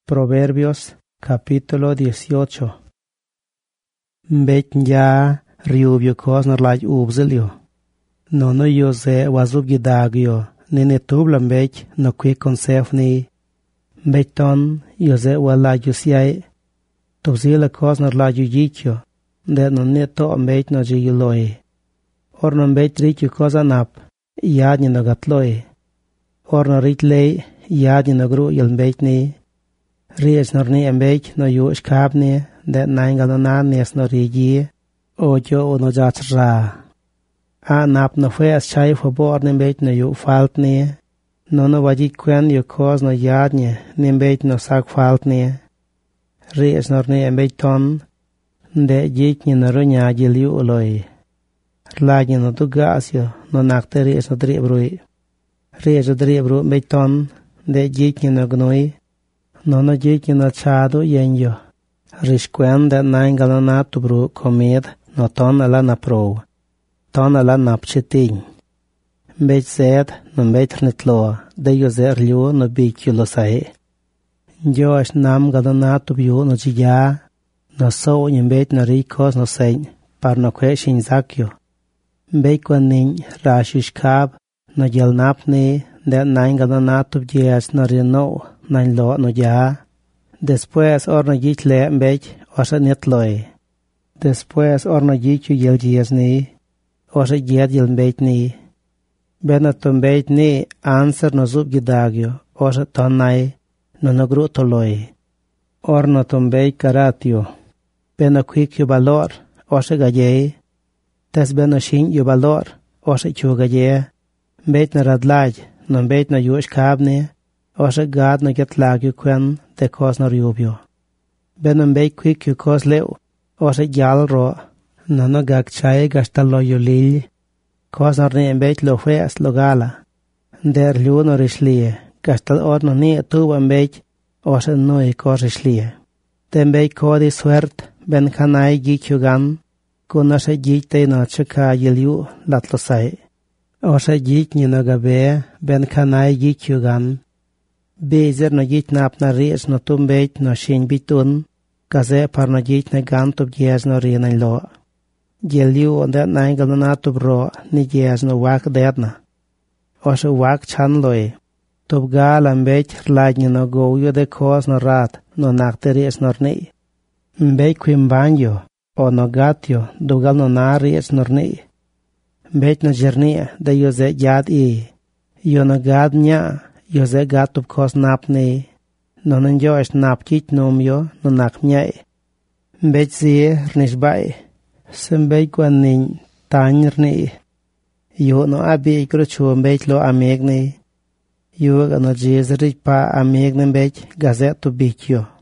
Proverbios capítulo 18. Mbech ya riubyo kos narlaj ubzilyo. Nono yo ze wazub gidagyo, nene tubla mbech no quick consef ni. Mbech ton yo ze walaj usiay. Tubzila kos narlaj ujikyo, de no neto mbech no jigiloi. Orno mbech rikyo kos anap, yadnyi no gatloi. Orno riklei, yadnyi no gru yil mbech ni. Ries norni mbech no yu skabni, de naingal no nanes no rigi, ojo o no jachra. A nap no fue as chai fobor ni mbech no yu falt ni, no wajik kwen yu kos no yadnyi, ni mbech no sak falt ni. Ries norni mbech ton, de jik ni no runya jil yu uloi. Rlaj no dugas yu, no nakte ries no dribrui. Ries no dribru mbech ton, de jik ni no gnui, no jik ni no chadu yenyo. Rishkwen de naingal no natubru komid, no ton ala napro. Ton ala napchiting. Mbech zed, no mbech rnitlo, de yu zer liu no bikyu lo sai. Josh nam gado natubyu no jija, no so y mbech no rikos no sein, par no kwe shinzakyo. Mbech kwen nin rashishkab, no jel napni, de naingal no natubjes no rino, nain lo no ja. Después orno jichle mbech, osa nitloi. Después orno jichu yel jies ni, osa jed yel mbech ni. Benato mbech ni answer no zub gidagyo, osa tonai, no nagru toloi. Orno to mbech karatio. Bena quick yu balor, osa gajei. Tes bena shin yu balor, osa chu gajei. Mbech na radlaj, no mbech na yush kabni, osa gad no get lagyo kwen, de kos no riubyo. Bena mbech quick yu kos leu, osa jal ro, no gagchay gastalo yu lil, kos no rin mbech lo feas lo gala. Der liu no rishlie, gastal or no ni tuba mbech, osa nui kos rishlie. De mbech kodi suert, ben kanay gikyu gan, kun osa jikte no chika yiliu latlo say. Osa jik ni no gabe, ben kanay gikyu gan. Bezer no jit nap na ries no tumbech no shin bitun, kaze par no jit na gan tub jes no rin lo. Jeliu onde naingal no natub ro, ni jes no wak dedna. Osa wak chan loi. Tub gala mbech rlaj ni no goyo de kos no rat, no nakte ries norni. Mbech kwimbanyo, o no gatyo, dugal no na ries norni. Mbech no jernia, de yo ze jad i. Yo no gad nya, yo ze gatub kos napni, no nanjosh nap chich numyo, no nak mnyay. Mbech zi rnishbay, sembech kwan nin tany rni. Yo no abi kruchu mbech lo amig ni. Yo no jiz rich pa amig ni mbech gazet tu bikyo.